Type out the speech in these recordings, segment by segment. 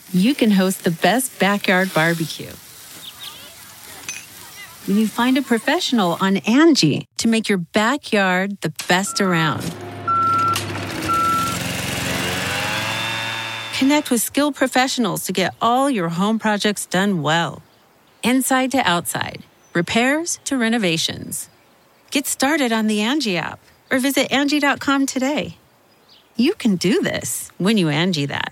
you can host the best backyard barbecue. When you find a professional on Angie to make your backyard the best around. Connect with skilled professionals to get all your home projects done well. Inside to outside, repairs to renovations. Get started on the Angie app or visit Angie.com today. You can do this when you Angie that.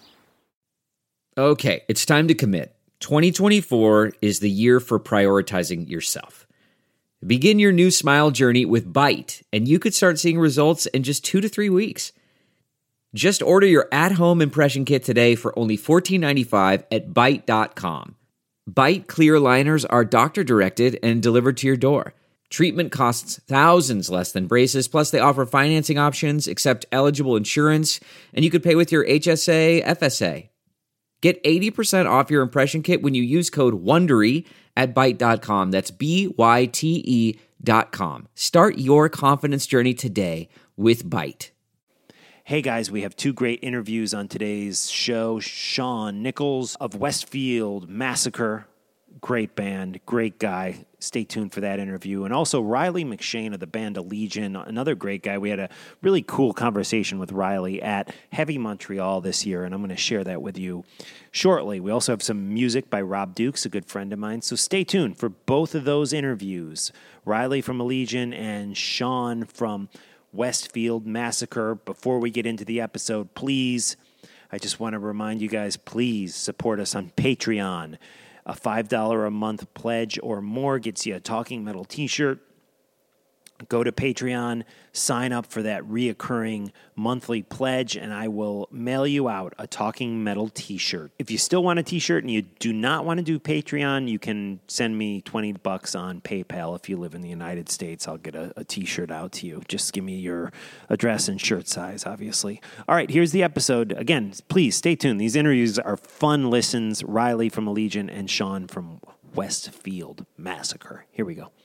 Okay, it's time to commit. 2024 is the year for prioritizing yourself. Begin your new smile journey with Byte, and you could start seeing results in just 2 to 3 weeks. Just order your at-home impression kit today for only $14.95 at Byte.com. Byte clear liners are doctor-directed and delivered to your door. Treatment costs thousands less than braces, plus they offer financing options, accept eligible insurance, and you could pay with your HSA, FSA. Get 80% off your impression kit when you use code WONDERY at Byte.com. That's BYTE.com. Start your confidence journey today with Byte. Hey guys, we have 2 great interviews on today's show. Sean Nichols of Westfield Massacre, great band, great guy. Stay tuned for that interview. And also Riley McShane of the band Allegiant, another great guy. We had a really cool conversation with Riley at Heavy Montreal this year, and I'm going to share that with you shortly. We also have some music by Rob Dukes, a good friend of mine. So stay tuned for both of those interviews. Riley from Allegiant and Sean from Westfield Massacre. Before we get into the episode, please, I just want to remind you guys, please support us on Patreon. A $5 a month pledge or more gets you a Talking Metal t-shirt. Go to Patreon, sign up for that reoccurring monthly pledge, and I will mail you out a Talking Metal t-shirt. If you still want a t-shirt and you do not want to do Patreon, you can send me $20 on PayPal. If you live in the United States, I'll get a t-shirt out to you. Just give me your address and shirt size, obviously. All right, here's the episode. Again, please stay tuned. These interviews are fun listens. Riley from Allegiant and Sean from Westfield Massacre. Here we go.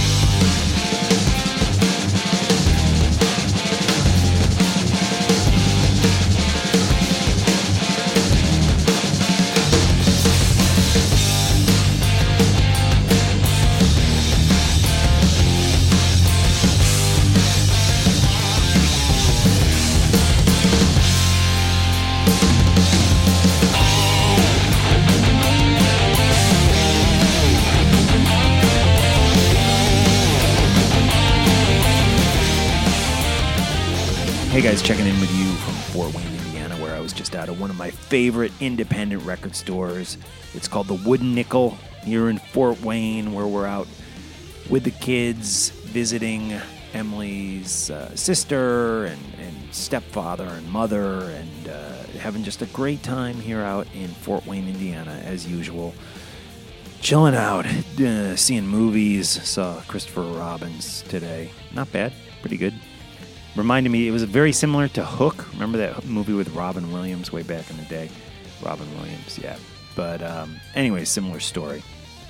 Hey guys, checking in with you from Fort Wayne, Indiana, where I was just out of one of my favorite independent record stores. It's called the Wooden Nickel here in Fort Wayne, where we're out with the kids visiting Emily's sister and stepfather and mother and having just a great time here out in Fort Wayne, Indiana, as usual. Chilling out, seeing movies. Saw Christopher Robin's today. Not bad, pretty good. Reminded me, it was very similar to Hook. Remember that movie with Robin Williams way back in the day? Robin Williams, yeah. But anyways, similar story.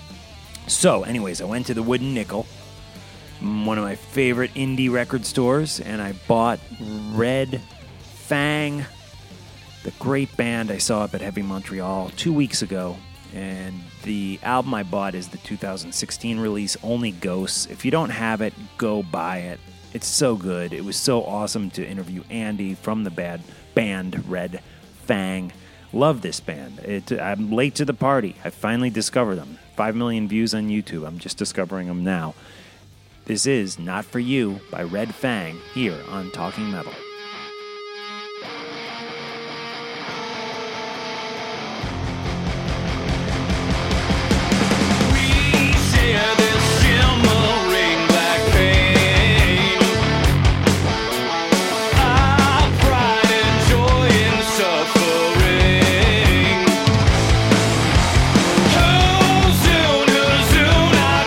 So, anyways, I went to the Wooden Nickel, one of my favorite indie record stores, and I bought Red Fang, the great band I saw up at Heavy Montreal 2 weeks ago. And the album I bought is the 2016 release, Only Ghosts. If you don't have it, go buy it. It's so good. It was so awesome to interview Andy from the band Red Fang. Love this band. I'm late to the party. I finally discovered them. 5 million views on YouTube. I'm just discovering them now. This is Not For You by Red Fang here on Talking Metal.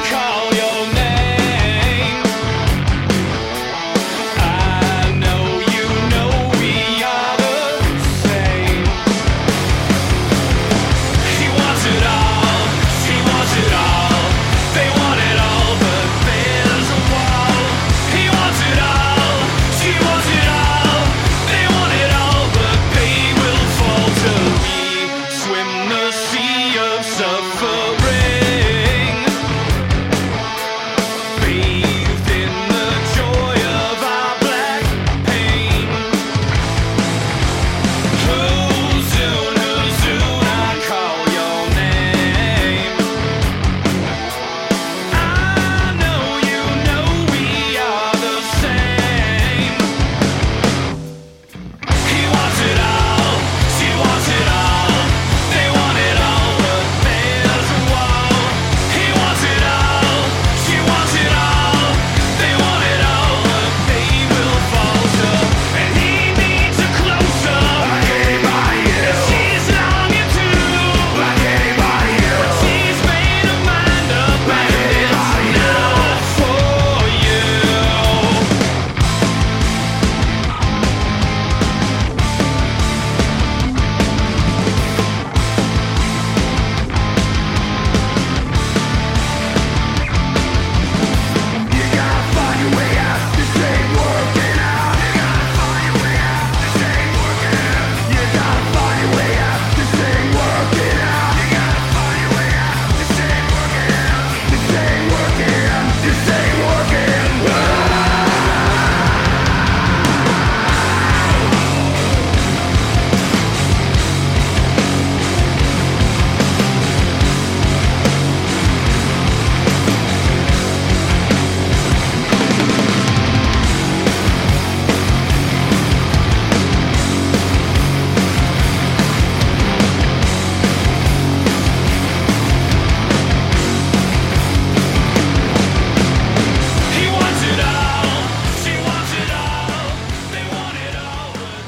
Know you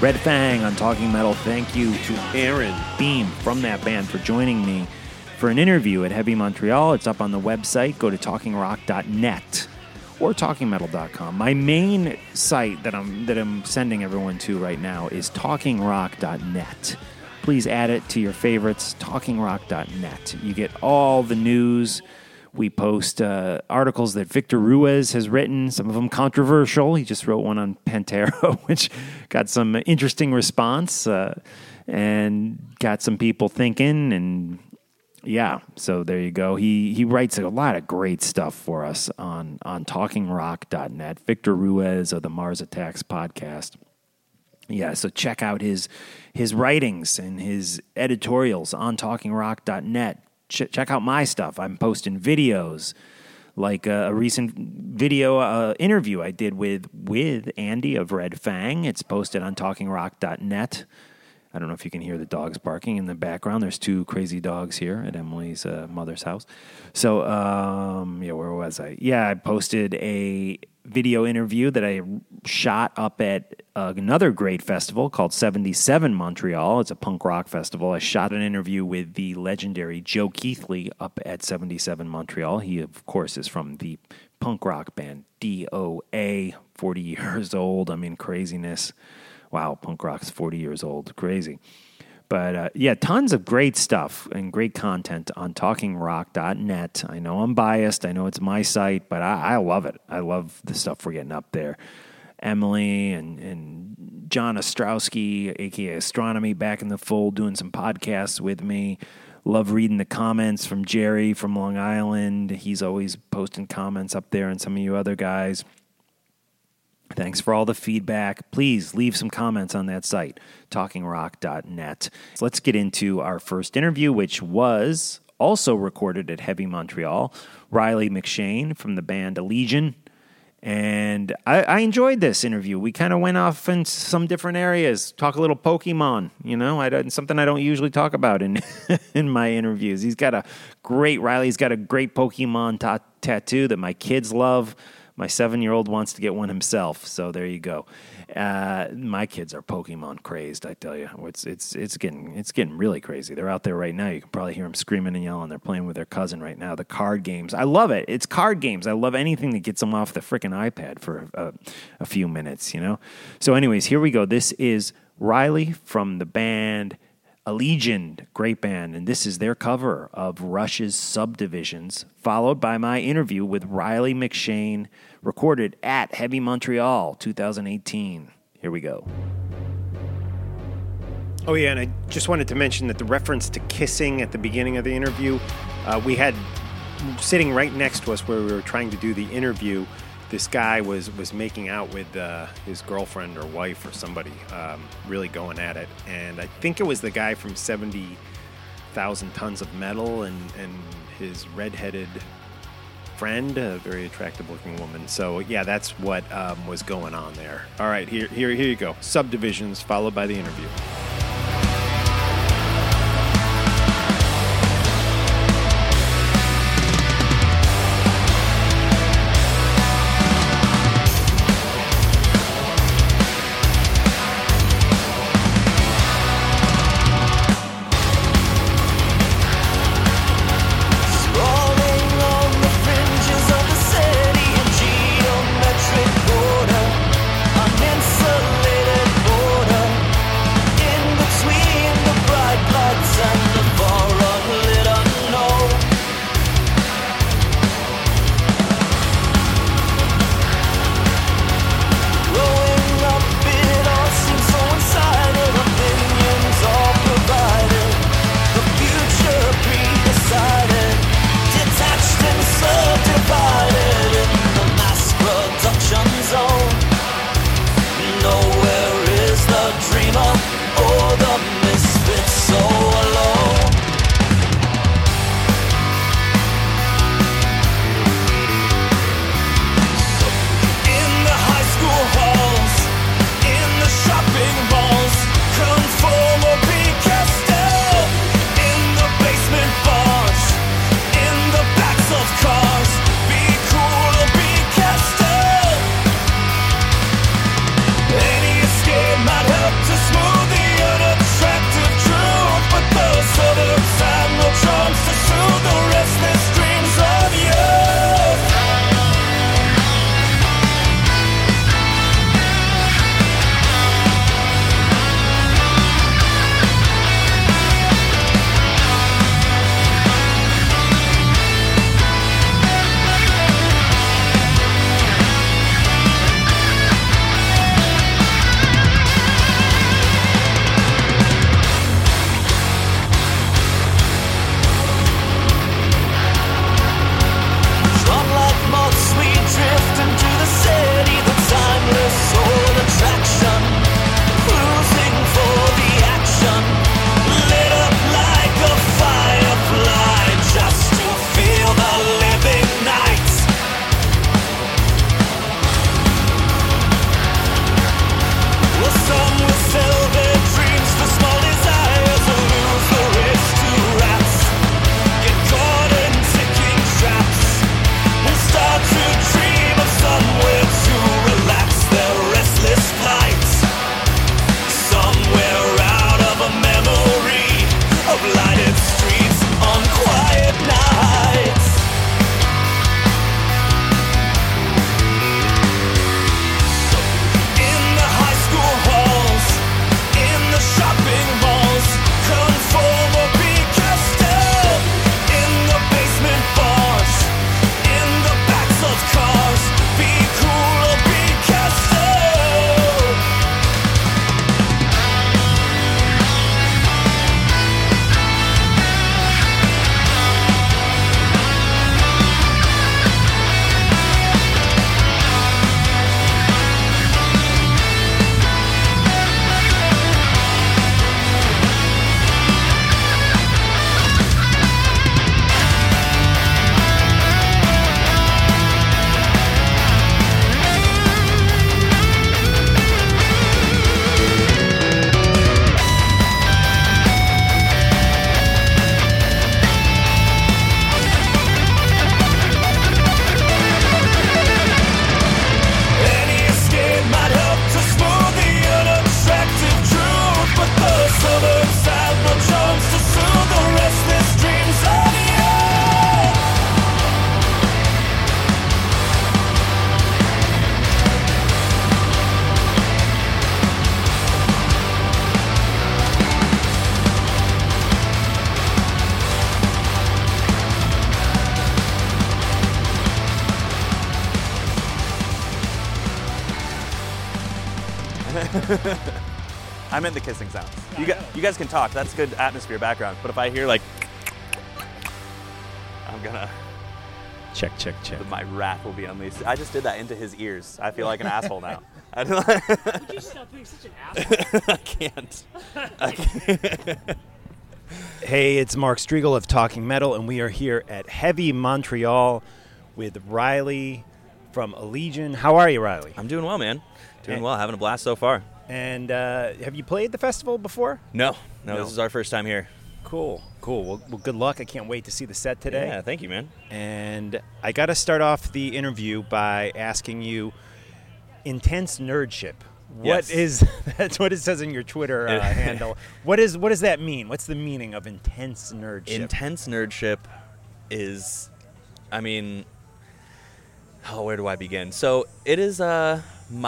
Red Fang on Talking Metal. Thank you to Aaron Beam from that band for joining me for an interview at Heavy Montreal. It's up on the website. Go to talkingrock.net or talkingmetal.com. My main site that I'm sending everyone to right now is talkingrock.net. Please add it to your favorites, talkingrock.net. You get all the news. We post articles that Victor Ruiz has written, some of them controversial. He just wrote one on Pantera, which got some interesting response and got some people thinking. And yeah, so there you go. He writes a lot of great stuff for us on talkingrock.net. Victor Ruiz of the Mars Attacks podcast. Yeah, so check out his writings and his editorials on talkingrock.net. Check out my stuff. I'm posting videos, like a recent video interview I did with Andy of Red Fang. It's posted on talkingrock.net. I don't know if you can hear the dogs barking in the background. There's two crazy dogs here at Emily's mother's house. So, where was I? Yeah, I posted a video interview that I shot up at another great festival called 77 Montreal. It's a punk rock festival. I shot an interview with the legendary Joe Keithley up at 77 Montreal. He, of course, is from the punk rock band DOA, 40 years old. I mean, craziness. Wow, punk rock's 40 years old. Crazy. But, tons of great stuff and great content on talkingrock.net. I know I'm biased. I know it's my site, but I love it. I love the stuff we're getting up there. Emily and John Ostrowski, a.k.a. Astronomy, back in the fold, doing some podcasts with me. Love reading the comments from Jerry from Long Island. He's always posting comments up there, and some of you other guys. Thanks for all the feedback. Please leave some comments on that site, talkingrock.net. So let's get into our first interview, which was also recorded at Heavy Montreal. Riley McShane from the band Allegiant. And I enjoyed this interview. We kind of went off in some different areas, talk a little Pokemon, something I don't usually talk about in in my interviews. Riley's got a great Pokemon tattoo that my kids love. My 7-year-old wants to get one himself, so there you go. My kids are Pokemon crazed, I tell you. It's getting really crazy. They're out there right now. You can probably hear them screaming and yelling. They're playing with their cousin right now. The card games, I love it. It's card games. I love anything that gets them off the freaking iPad for a few minutes. So, anyways, here we go. This is Riley from the band Allegiant, great band, and this is their cover of Rush's Subdivisions, followed by my interview with Riley McShane, recorded at Heavy Montreal 2018. Here we go. Oh, yeah, and I just wanted to mention that the reference to kissing at the beginning of the interview, we had sitting right next to us where we were trying to do the interview, this guy was making out with his girlfriend or wife or somebody, really going at it. And I think it was the guy from 70,000 Tons of Metal and his redheaded friend, a very attractive-looking woman. So, yeah, that's what was going on there. All right, here you go. Subdivisions, followed by the interview. Insulated border I meant the kissing sounds. You guys can talk. That's good atmosphere background. But if I hear like, I'm gonna. Check. My wrath will be unleashed. I just did that into his ears. I feel like an asshole now. Would you stop being such an asshole? I can't. Hey, it's Mark Striegel of Talking Metal, and we are here at Heavy Montreal with Riley from Allegiant. How are you, Riley? I'm doing well, man. Doing well. Having a blast so far. And have you played the festival before? No, this is our first time here. Cool. Well, good luck. I can't wait to see the set today. Yeah, thank you, man. And I got to start off the interview by asking you, intense nerdship. Yes. That's what it says in your Twitter handle. What does that mean? What's the meaning of intense nerdship? Intense nerdship is, where do I begin? So it is I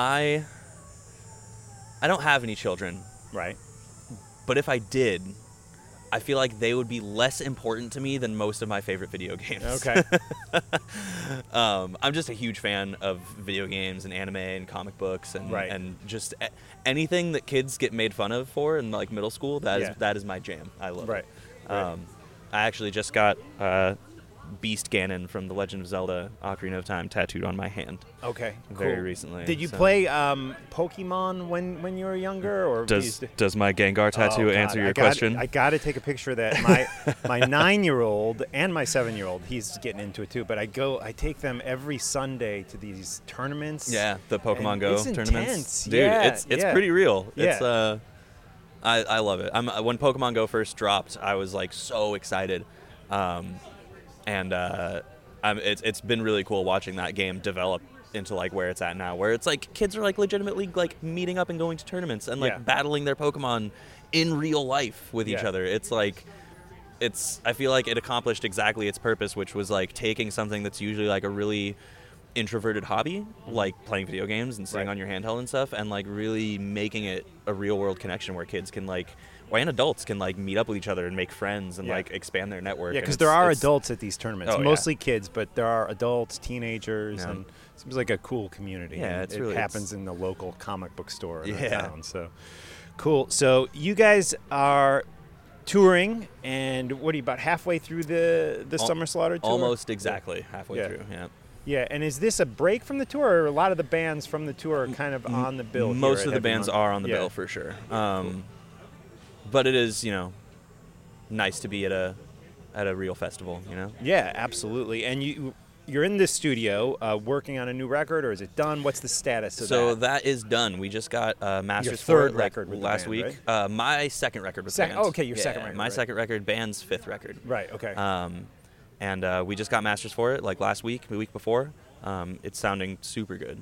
don't have any children, Right. but if I did, I feel like they would be less important to me than most of my favorite video games. Okay. I'm just a huge fan of video games and anime and comic books and just anything that kids get made fun of for in like middle school. That is my jam. I love it. Right. I actually just got Beast Ganon from The Legend of Zelda: Ocarina of Time tattooed on my hand. Okay. Very cool. recently. Did you play Pokemon when you were younger, or does my Gengar tattoo answer your question? I got to take a picture of that. My 9-year-old and my 7-year-old, he's getting into it too. But I take them every Sunday to these tournaments. Yeah, the Pokemon Go it's tournaments. Intense. Dude, yeah, it's pretty real. Yeah. It's I love it. When Pokemon Go first dropped, I was like so excited. It's been really cool watching that game develop into like where it's at now, where it's like kids are like legitimately like meeting up and going to tournaments and like battling their Pokemon in real life with each other. It's like I feel like it accomplished exactly its purpose, which was like taking something that's usually like a really introverted hobby, like playing video games and sitting on your handheld and stuff, and like really making it a real world connection where kids can like, and adults can like meet up with each other and make friends and like expand their network. Yeah, because there are adults at these tournaments, mostly kids, but there are adults, teenagers, and it seems like a cool community. Yeah, it really happens in the local comic book store in the town. So cool. So you guys are touring, and what are you, about halfway through the Summer Slaughter tour? Almost exactly halfway through. Yeah. Yeah, and is this a break from the tour, or a lot of the bands from the tour are kind of on the bill? Most of the bands are on the bill for sure. Cool. But it is, nice to be at a real festival, Yeah, absolutely. And you're in this studio working on a new record, or is it done? What's the status of that? So that is done. We just got masters your for third it record with the last band, week. right? My second record with Second- bands. oh, okay, your second record, My right. second record, band's fifth record. Right, okay. And we just got masters for it like last week, the week before. It's sounding super good.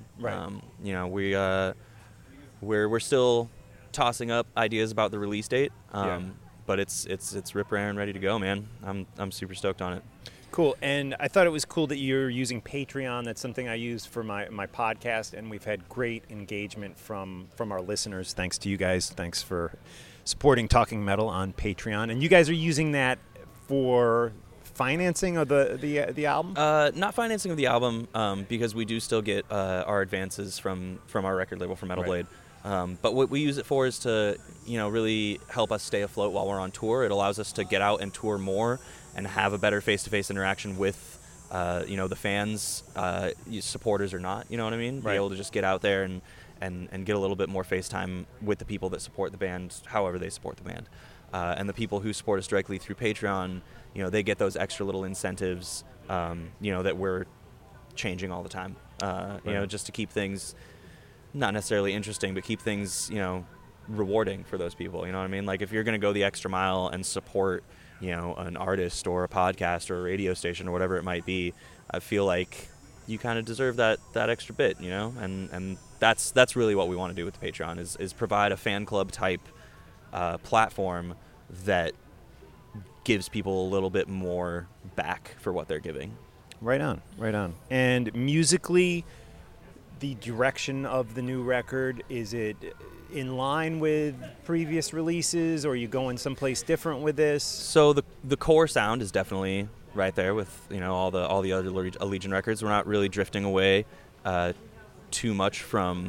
Right. We're still tossing up ideas about the release date. But it's rip raring ready to go, man. I'm super stoked on it. Cool. And I thought it was cool that you're using Patreon. That's something I use for my podcast, and we've had great engagement from our listeners. Thanks to you guys. Thanks for supporting Talking Metal on Patreon. And you guys are using that for financing of the album? Not financing of the album, because we do still get our advances from our record label, from Metal Blade. But what we use it for is to, really help us stay afloat while we're on tour. It allows us to get out and tour more and have a better face-to-face interaction with, the fans, supporters or not. You know what I mean? Right. Be able to just get out there and get a little bit more face time with the people that support the band, however they support the band. And the people who support us directly through Patreon, they get those extra little incentives, that we're changing all the time. Just to keep things not necessarily interesting, but keep things, rewarding for those people. You know what I mean? Like if you're going to go the extra mile and support, an artist or a podcast or a radio station or whatever it might be, I feel like you kind of deserve that extra bit, and that's really what we want to do with the Patreon is provide a fan club type platform that gives people a little bit more back for what they're giving. Right on. And musically, the direction of the new record, is it in line with previous releases, or are you going someplace different with this? So the core sound is definitely right there with all the other Allegiant records. We're not really drifting away too much from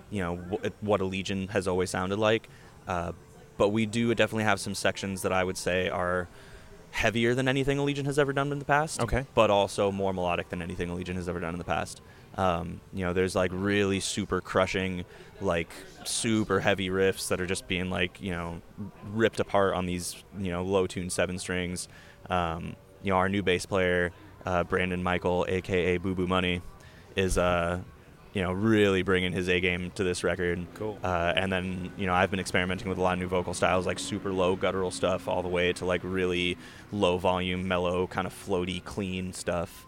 what a Legion has always sounded like. But we do definitely have some sections that I would say are heavier than anything a Legion has ever done in the past. Okay. But also more melodic than anything a Legion has ever done in the past. There's like really super crushing, like super heavy riffs that are just being like, ripped apart on these, low tuned 7 strings. Our new bass player, Brandon Michael, aka Boo Boo Money, is really bringing his A game to this record. Cool. And then, I've been experimenting with a lot of new vocal styles, like super low guttural stuff all the way to like really low volume, mellow, kind of floaty, clean stuff,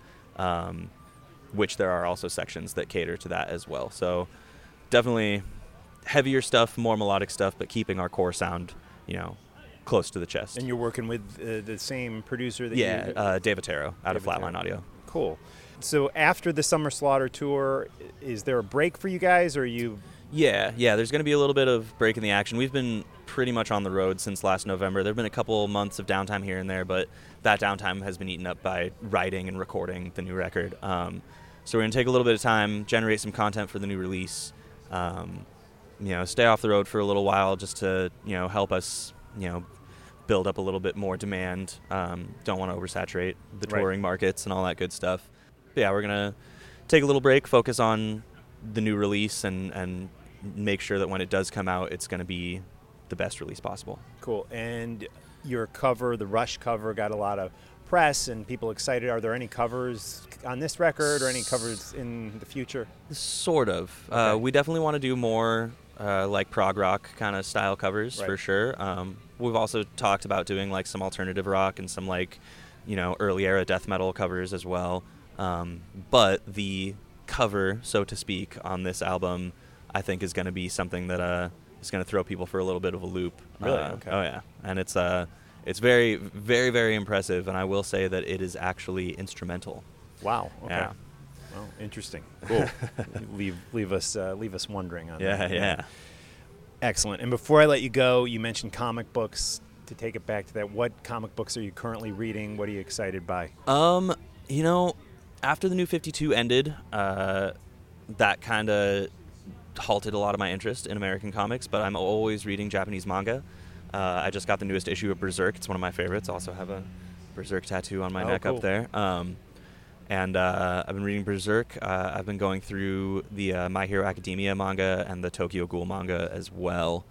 which there are also sections that cater to that as well. So definitely heavier stuff, more melodic stuff, but keeping our core sound, close to the chest. And you're working with the same producer that Dave Otero out of Flatline Audio. Cool. So after the Summer Slaughter tour, is there a break for you guys, or are you? Yeah. There's going to be a little bit of break in the action. We've been pretty much on the road since last November. There have been a couple months of downtime here and there, but that downtime has been eaten up by writing and recording the new record. So we're going to take a little bit of time, generate some content for the new release, stay off the road for a little while just to, help us, build up a little bit more demand. Don't want to oversaturate the touring markets and all that good stuff. But yeah, we're going to take a little break, focus on the new release, and make sure that when it does come out, it's going to be the best release possible. Cool. And your cover, the Rush cover, got a lot of press and people excited. Are there any covers on this record or any covers in the future? Sort of. Okay. We definitely want to do more like prog rock kind of style covers for sure. We've also talked about doing like some alternative rock and some like, early era death metal covers as well. But the cover, so to speak, on this album, I think is going to be something that is going to throw people for a little bit of a loop. Really? Okay. Oh yeah, and it's very, very, very impressive, and I will say that it is actually instrumental. Wow. Okay. Yeah. Well, interesting. Cool. leave us wondering on that. Yeah. Excellent. And before I let you go, you mentioned comic books. To take it back to that, what comic books are you currently reading? What are you excited by? After the New 52 ended, that kind of halted a lot of my interest in American comics, but I'm always reading Japanese manga. I just got the newest issue of Berserk. It's one of my favorites. I also have a Berserk tattoo on my neck cool. up there. And I've been reading Berserk. I've been going through the My Hero Academia manga and the Tokyo Ghoul manga as well.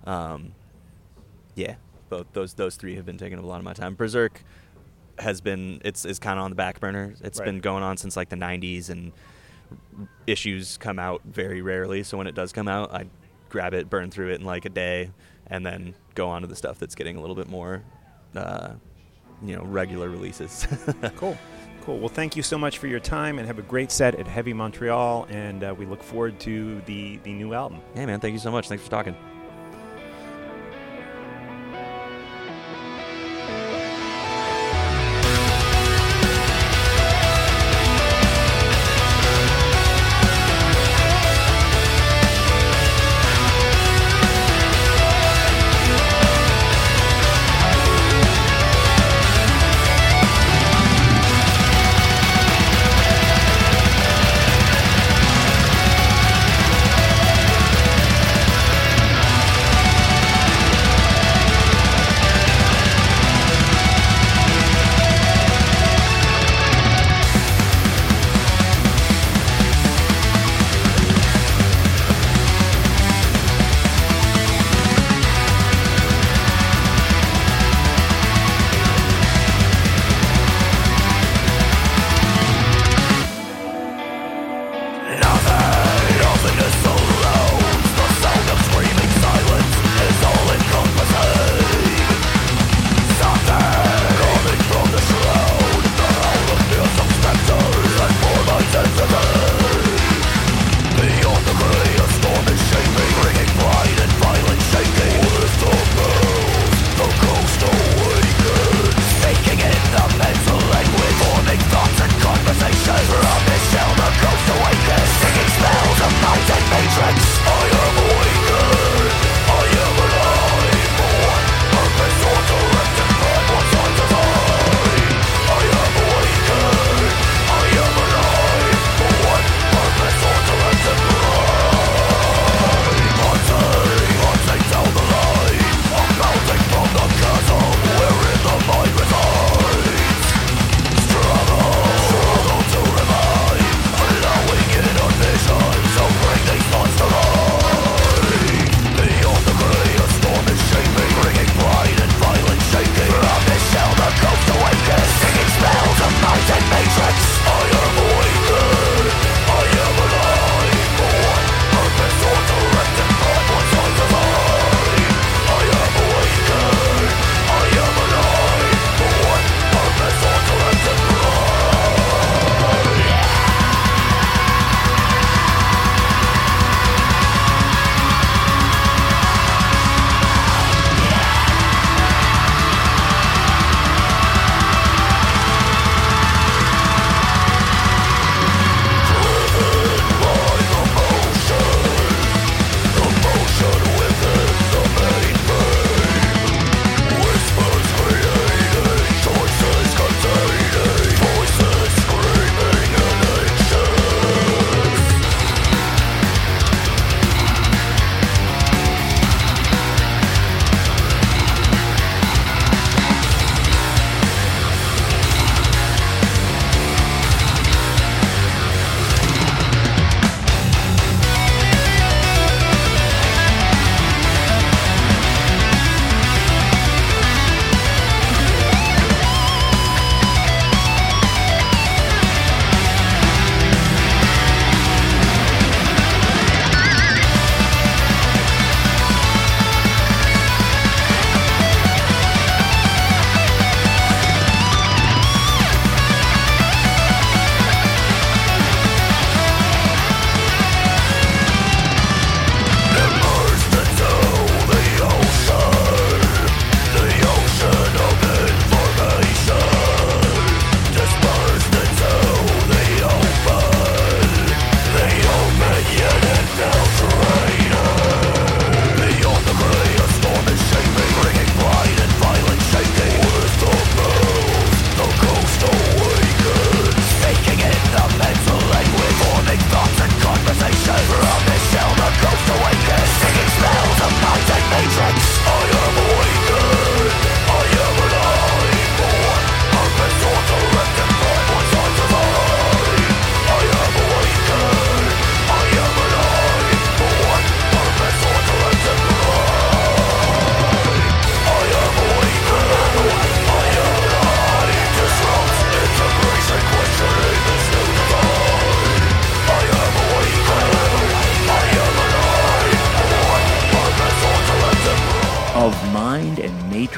Both those three have been taking up a lot of my time. Berserk has been it's kind of on the back burner. It's been going on since like the 90s, and issues come out very rarely. So when it does come out, I grab it, burn through it in like a day, and then go on to the stuff that's getting a little bit more, regular releases. Cool. Well, thank you so much for your time, and have a great set at Heavy Montreal, and we look forward to the new album. Hey, man, thank you so much. Thanks for talking.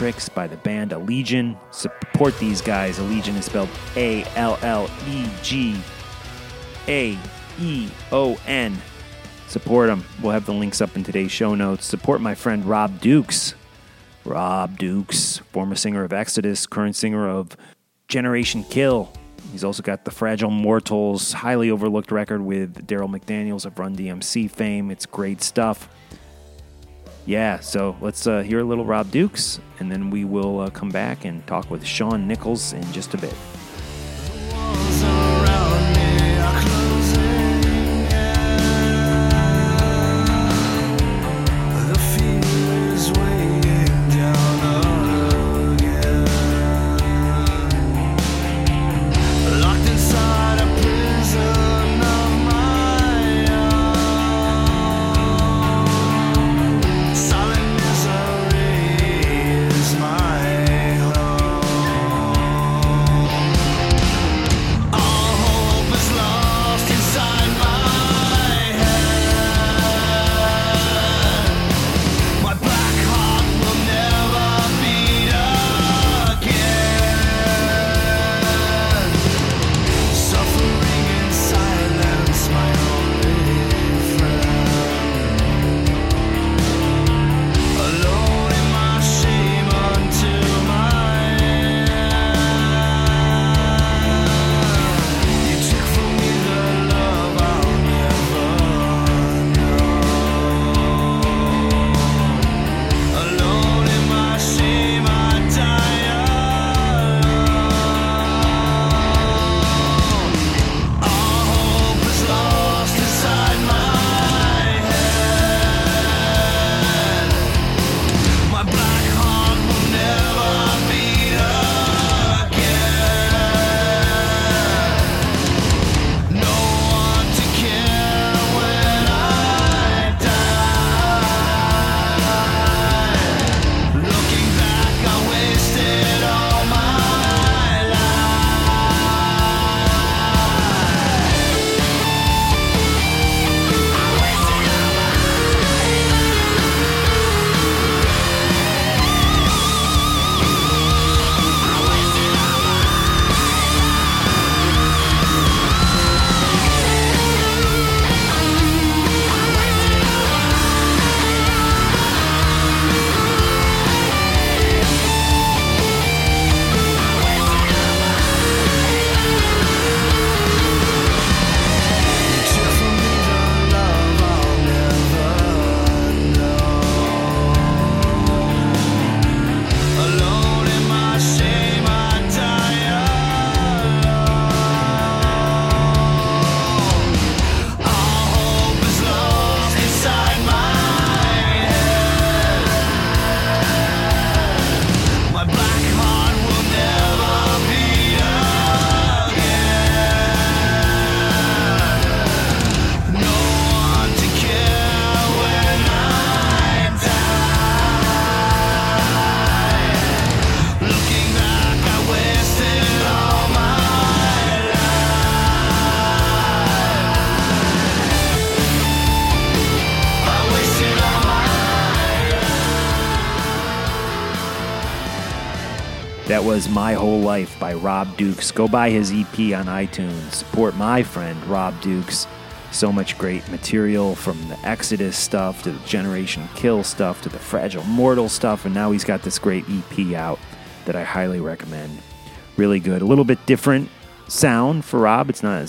Tricks by the band Allegion. Support these guys. Allegion is spelled Allegiaeon. Support them. We'll have the links up in today's show notes. Support my friend Rob Dukes. Rob Dukes, former singer of Exodus, current singer of Generation Kill. He's also got the Fragile Mortals, highly overlooked record with Daryl McDaniels of Run DMC fame. It's great stuff. Yeah, so let's hear a little Rob Dukes, and then we will come back and talk with Shawn Nichols in just a bit. That was My Whole Life by Rob Dukes. Go buy his EP on iTunes. Support my friend Rob Dukes. So much great material, from the Exodus stuff to the Generation Kill stuff to the Fragile Mortal stuff, and now he's got this great EP out that I highly recommend. Really good. A little bit different sound for Rob. It's not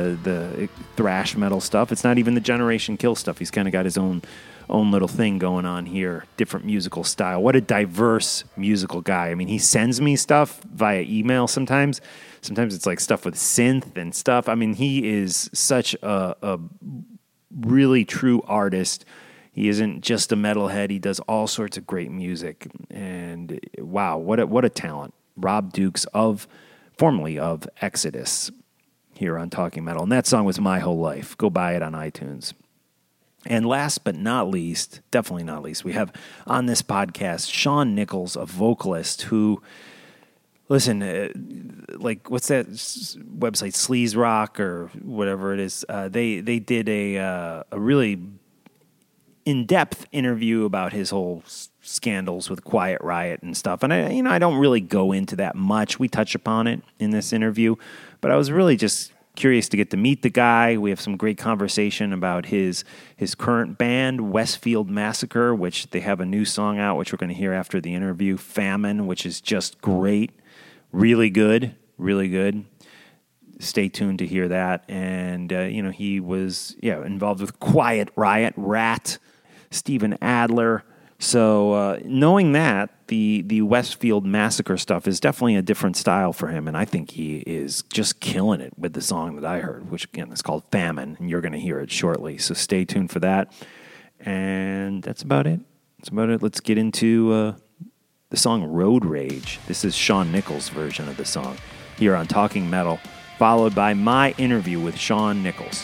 the thrash metal stuff. It's not even the Generation Kill stuff. He's kind of got his own little thing going on here. Different musical style. What a diverse musical guy. I mean, he sends me stuff via email sometimes. Sometimes it's like stuff with synth and stuff. I mean, he is such a really true artist. He isn't just a metalhead. He does all sorts of great music. And wow, what a talent. Rob Dukes, formerly of Exodus, here on Talking Metal. And that song was My Whole Life. Go buy it on iTunes. And last but not least, definitely not least, we have on this podcast Shawn Nichols, a vocalist who, listen, like, what's that website, Sleaze Rock or whatever it is? They did a really in-depth interview about his whole scandals with Quiet Riot and stuff. And I don't really go into that much. We touch upon it in this interview, but I was really just curious to get to meet the guy. We have some great conversation about his current band, Westfield Massacre, which they have a new song out, which we're going to hear after the interview, Famine, which is just great. Really good, really good. Stay tuned to hear that. And, he was involved with Quiet Riot, Rat, Steven Adler. So knowing that, the Westfield Massacre stuff is definitely a different style for him, and I think he is just killing it with the song that I heard, which, again, is called Famine, and you're going to hear it shortly. So stay tuned for that. And that's about it. Let's get into the song Road Rage. This is Shawn Nichols' version of the song here on Talking Metal, followed by my interview with Shawn Nichols.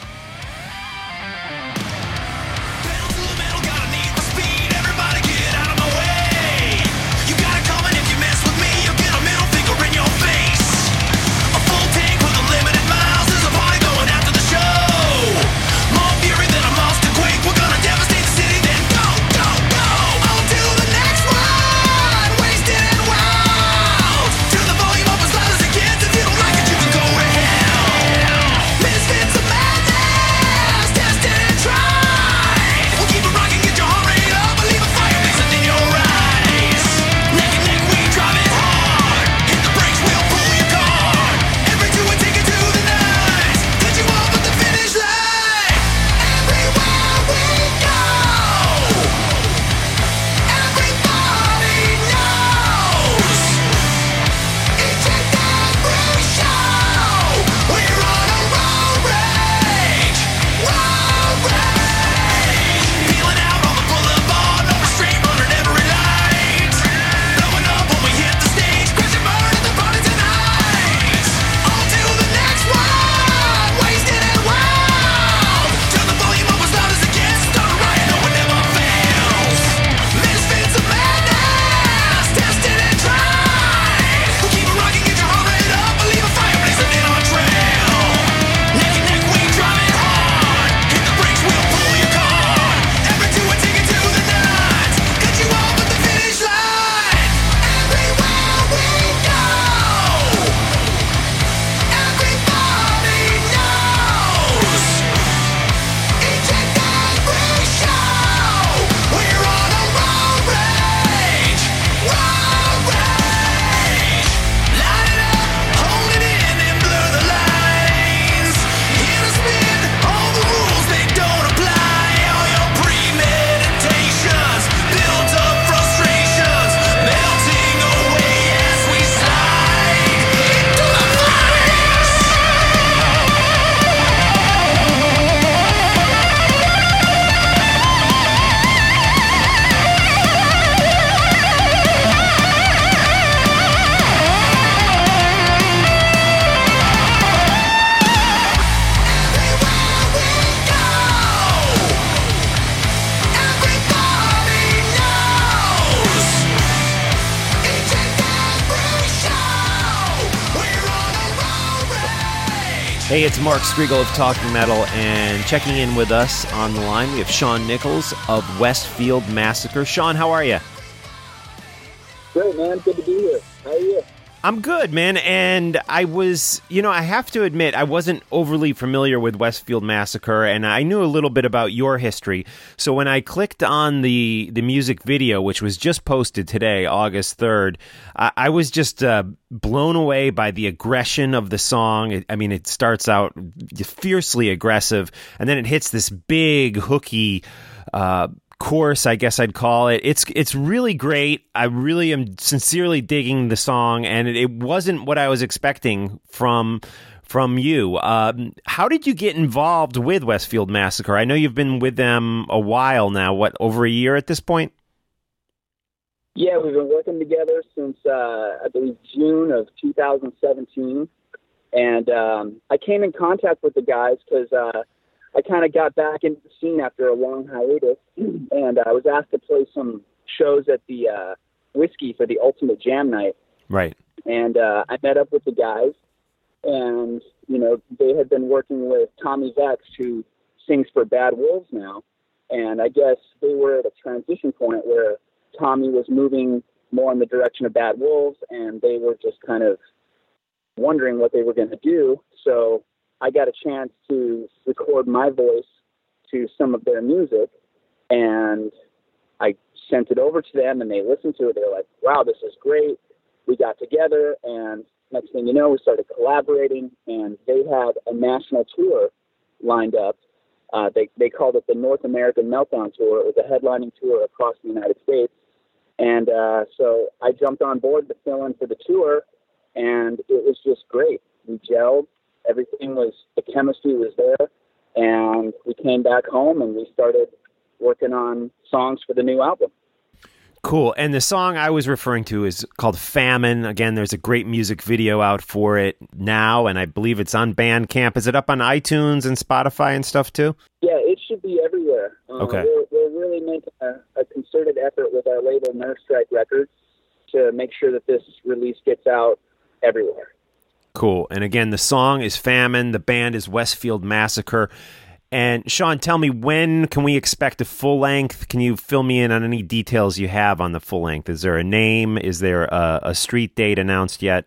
Hey, it's Mark Striegel of Talking Metal, and checking in with us on the line, we have Shawn Nichols of Westfield Massacre. Shawn, how are you? Great, man. Good to be here. How are you? I'm good, man, and I was, I have to admit, I wasn't overly familiar with Westfield Massacre, and I knew a little bit about your history, so when I clicked on the music video, which was just posted today, August 3rd, I was just blown away by the aggression of the song. It starts out fiercely aggressive, and then it hits this big, hooky chorus, I guess I'd call it. It's really great. I really am sincerely digging the song, and it wasn't what I was expecting from you. How did you get involved with Westfield Massacre? I know you've been with them a while now. Over a year at this point? Yeah, we've been working together since I believe June of 2017, and I came in contact with the guys because I kind of got back into the scene after a long hiatus, and I was asked to play some shows at the Whiskey for the Ultimate Jam Night. Right. And I met up with the guys, and, they had been working with Tommy Vex, who sings for Bad Wolves now. And I guess they were at a transition point where Tommy was moving more in the direction of Bad Wolves, and they were just kind of wondering what they were going to do. So I got a chance to record my voice to some of their music, and I sent it over to them, and they listened to it. They were like, wow, this is great. We got together, and next thing you know, we started collaborating, and they had a national tour lined up. They called it the North American Meltdown Tour. It was a headlining tour across the United States. And so I jumped on board to fill in for the tour, and it was just great. We gelled. The chemistry was there. And we came back home, and we started working on songs for the new album. Cool. And the song I was referring to is called Famine. Again, there's a great music video out for it now, and I believe it's on Bandcamp. Is it up on iTunes and Spotify and stuff too? Yeah, it should be everywhere. Okay. We're really making a concerted effort with our label, Nerve Strike Records, to make sure that this release gets out everywhere. Cool. And again, the song is Famine. The band is Westfield Massacre. And Sean, tell me, when can we expect a full length? Can you fill me in on any details you have on the full length? Is there a name? Is there a street date announced yet?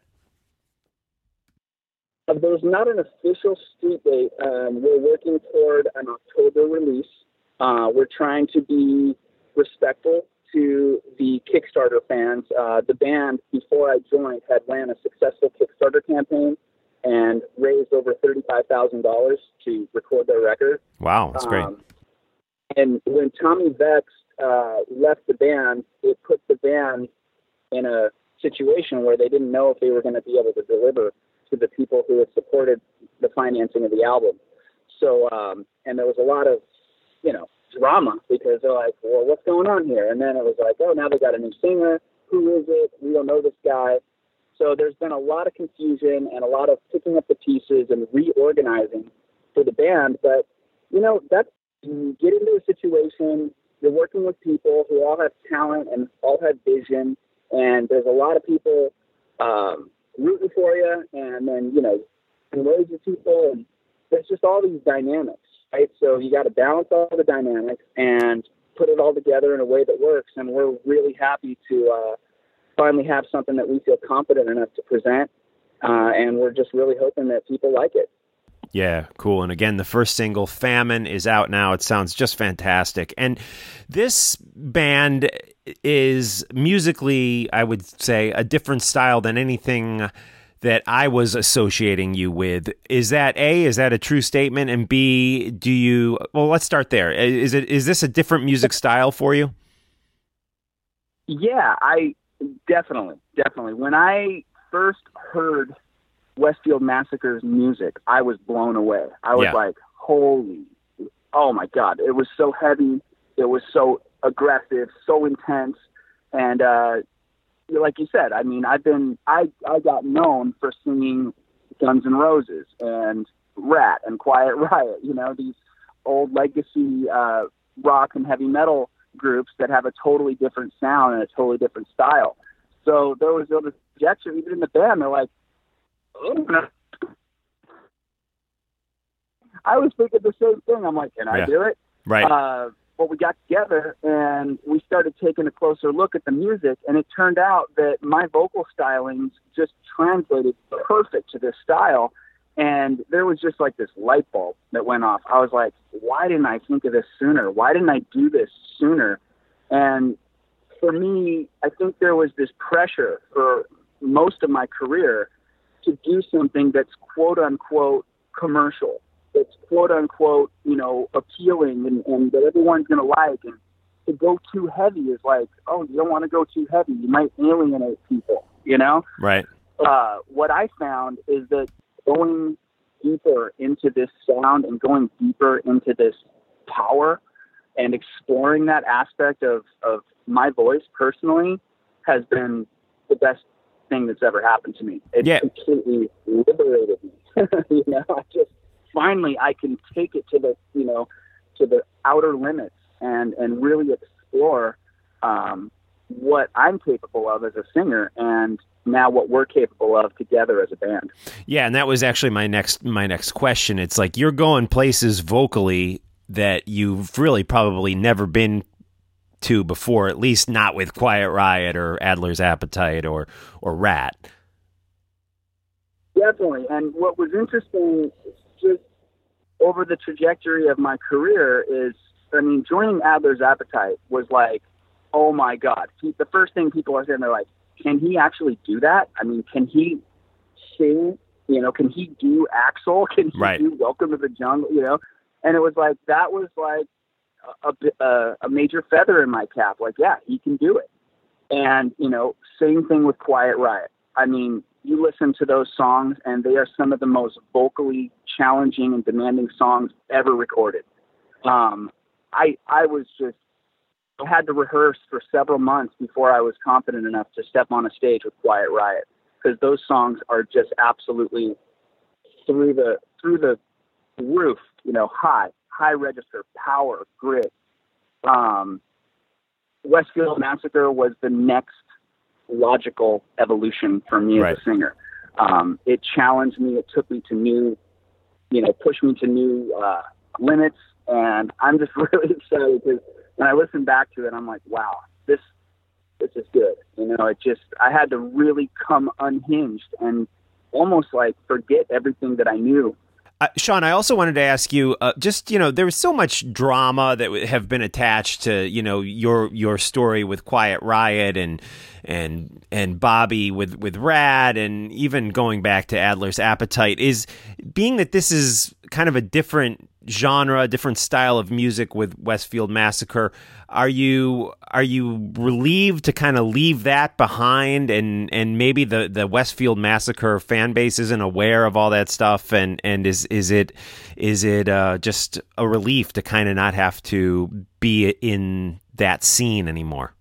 There's not an official street date. We're working toward an October release. We're trying to be respectful to the Kickstarter fans. The band, before I joined, had ran a successful Kickstarter campaign and raised over $35,000 to record their record. Wow, that's great. And when Tommy Vext left the band, it put the band in a situation where they didn't know if they were going to be able to deliver to the people who had supported the financing of the album. So, and there was a lot of, drama, because they're like, well, what's going on here? And then it was like, oh, now they got a new singer. Who is it? We don't know this guy. So there's been a lot of confusion and a lot of picking up the pieces and reorganizing for the band. But, you get into a situation, you're working with people who all have talent and all have vision, and there's a lot of people rooting for you, and then, enrage the people, and there's just all these dynamics, right? So you got to balance all the dynamics and put it all together in a way that works, and we're really happy to finally have something that we feel confident enough to present, and we're just really hoping that people like it. Yeah, cool. And again, the first single, Famine, is out now. It sounds just fantastic. And this band is musically, I would say, a different style than anything that I was associating you with. Is that a true statement? And B, let's start there. Is this a different music style for you? Yeah, Definitely. When I first heard Westfield Massacre's music, I was blown away. I was like, oh my God. It was so heavy. It was so aggressive, so intense. And, like you said, I mean, I got known for singing Guns N' Roses and Rat and Quiet Riot, these old legacy, rock and heavy metal groups that have a totally different sound and a totally different style. So there was this rejection, even in the band. They're like, oh, I was thinking the same thing. I'm like, can I do it? Right. But we got together and we started taking a closer look at the music, and it turned out that my vocal stylings just translated perfect to this style. And there was just like this light bulb that went off. I was like, why didn't I think of this sooner? Why didn't I do this sooner? And for me, I think there was this pressure for most of my career to do something that's quote unquote commercial, that's quote unquote, appealing and that everyone's going to like. And to go too heavy is like, oh, you don't want to go too heavy. You might alienate people, Right. What I found is that going deeper into this sound and going deeper into this power and exploring that aspect of my voice personally has been the best thing that's ever happened to me. It completely liberated me. I can take it to the outer limits and really explore what I'm capable of as a singer, and now what we're capable of together as a band. Yeah, and that was actually my next question. It's like you're going places vocally that you've really probably never been to before, at least not with Quiet Riot or Adler's Appetite or Rat. Definitely. And what was interesting just over the trajectory of my career is, I mean, joining Adler's Appetite was like, oh my God. The first thing people are saying, they're like, can he actually do that? I mean, can he sing? You know, can he do Axl? Can he do Welcome to the Jungle? You know? And it was like, that was like a major feather in my cap. Like, yeah, he can do it. And, you know, same thing with Quiet Riot. I mean, you listen to those songs and they are some of the most vocally challenging and demanding songs ever recorded. I had to rehearse for several months before I was confident enough to step on a stage with Quiet Riot, because those songs are just absolutely through the roof, you know, high register, power, grit. Westfield Massacre was the next logical evolution for me as a singer. It challenged me. It took me to new, you know, pushed me to new limits. And I'm just really excited because when I listen back to it, I'm like, wow, this is good. You know, I had to really come unhinged and almost like forget everything that I knew. Sean, I also wanted to ask you, just, you know, there was so much drama that have been attached to, you know, your story with Quiet Riot and Bobby with Rad, and even going back to Adler's Appetite. Is being that this is kind of a different genre, different style of music with Westfield Massacre, are you relieved to kind of leave that behind, and maybe the Westfield Massacre fan base isn't aware of all that stuff, and is it just a relief to kind of not have to be in that scene anymore?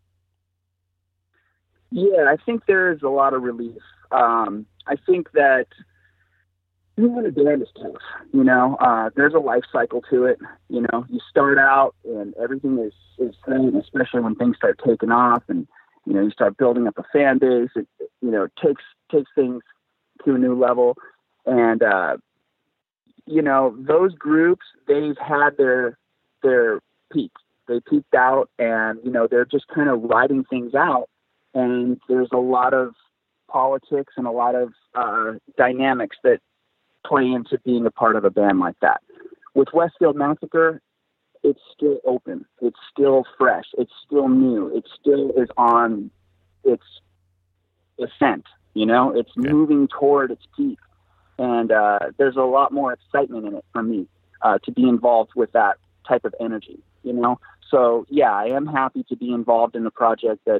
Yeah, I think there is a lot of relief. I think that being a band is tough, you know. There's a life cycle to it. You know, you start out and everything is great, especially when things start taking off and, you know, you start building up a fan base. It you know, takes things to a new level. And, you know, those groups, they've had their peak. They peaked out and, you know, they're just kind of riding things out. And there's a lot of politics and a lot of dynamics that play into being a part of a band like that. With Westfield Massacre, it's still open. It's still fresh. It's still new. It still is on its ascent. You know, it's moving toward its peak. And there's a lot more excitement in it for me to be involved with that type of energy, you know? So, yeah, I am happy to be involved in a project that,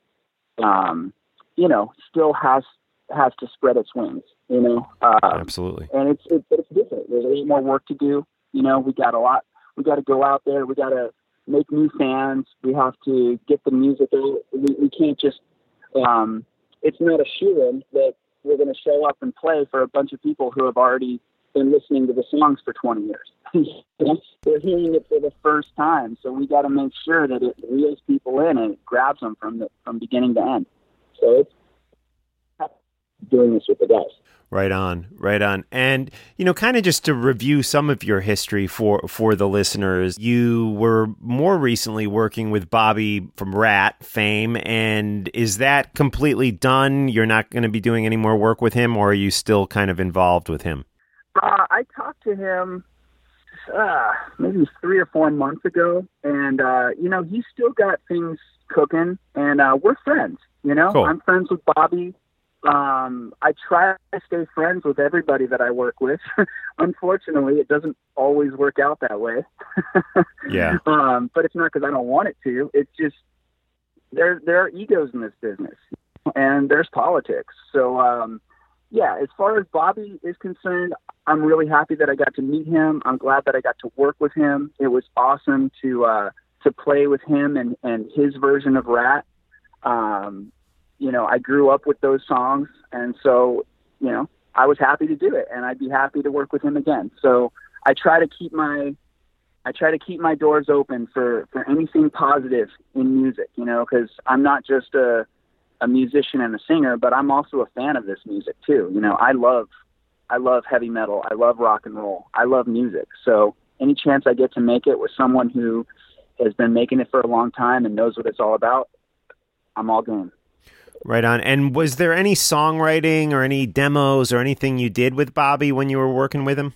you know, still has to spread its wings, you know? Absolutely. And it's different. There's a lot more work to do. You know, we got to go out there. We got to make new fans. We have to get the music out. We can't just, it's not a shoo-in that we're going to show up and play for a bunch of people who have already been listening to the songs for 20 years. They're hearing it for the first time. So we got to make sure that it reels people in and it grabs them from beginning to end. So it's doing this with the guys. Right on. And, you know, kind of just to review some of your history for the listeners, you were more recently working with Bobby from Rat fame, and is that completely done? You're not going to be doing any more work with him, or are you still kind of involved with him? I talked to him maybe 3 or 4 months ago, and, you know, he's still got things cooking, and we're friends, you know? Cool. I'm friends with Bobby. I try to stay friends with everybody that I work with. Unfortunately, it doesn't always work out that way. Yeah. But it's not because I don't want it to. It's just there are egos in this business, and there's politics. So, yeah, as far as Bobby is concerned, I'm really happy that I got to meet him. I'm glad that I got to work with him. It was awesome to play with him and his version of Rat. You know, I grew up with those songs, and so, you know, I was happy to do it, and I'd be happy to work with him again. So I try to keep my doors open for anything positive in music, you know, because I'm not just a musician and a singer, but I'm also a fan of this music too. You know, I love heavy metal. I love rock and roll. I love music. So any chance I get to make it with someone who has been making it for a long time and knows what it's all about, I'm all game. Right on. And was there any songwriting or any demos or anything you did with Bobby when you were working with him?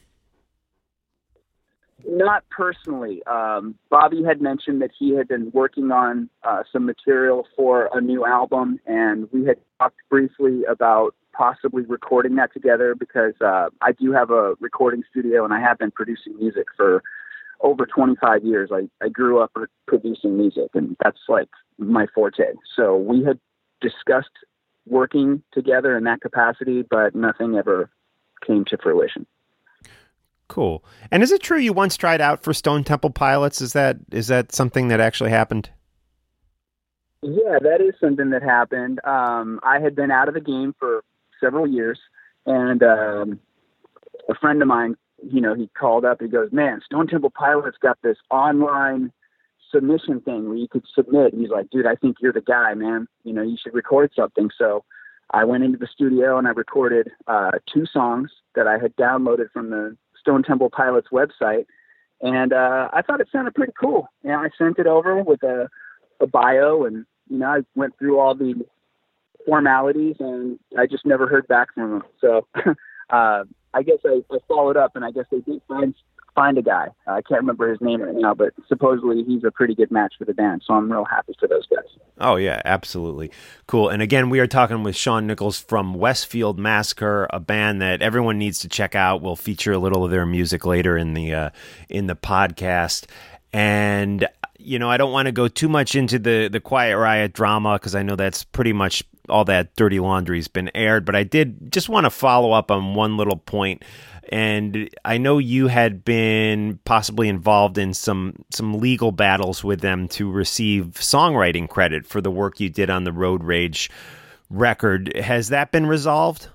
Not personally. Bobby had mentioned that he had been working on some material for a new album, and we had talked briefly about possibly recording that together because I do have a recording studio and I have been producing music for over 25 years. I grew up producing music, and that's like my forte. So we had discussed working together in that capacity, but nothing ever came to fruition. Cool. And is it true you once tried out for Stone Temple Pilots? Is that something that actually happened? Yeah, that is something that happened. I had been out of the game for several years, and a friend of mine, he called up, he goes, "Man, Stone Temple Pilots got this online submission thing where you could submit." He's like, "Dude, I think you're the guy, man. You should record something." So I went into the studio and I recorded 2 songs that I had downloaded from the Stone Temple Pilots website. And I thought it sounded pretty cool. And I sent it over with a bio, and, I went through all the formalities, and I just never heard back from them. So I guess I followed up, and I guess they did find a guy. I can't remember his name right now, but supposedly he's a pretty good match for the band. So I'm real happy for those guys. Oh yeah, absolutely. Cool. And again, we are talking with Sean Nichols from Westfield Massacre, a band that everyone needs to check out. We'll feature a little of their music later in the podcast. And, I don't want to go too much into the Quiet Riot drama because I know that's pretty much all that dirty laundry's been aired, but I did just want to follow up on one little point. And I know you had been possibly involved in some legal battles with them to receive songwriting credit for the work you did on the Road Rage record. Has that been resolved?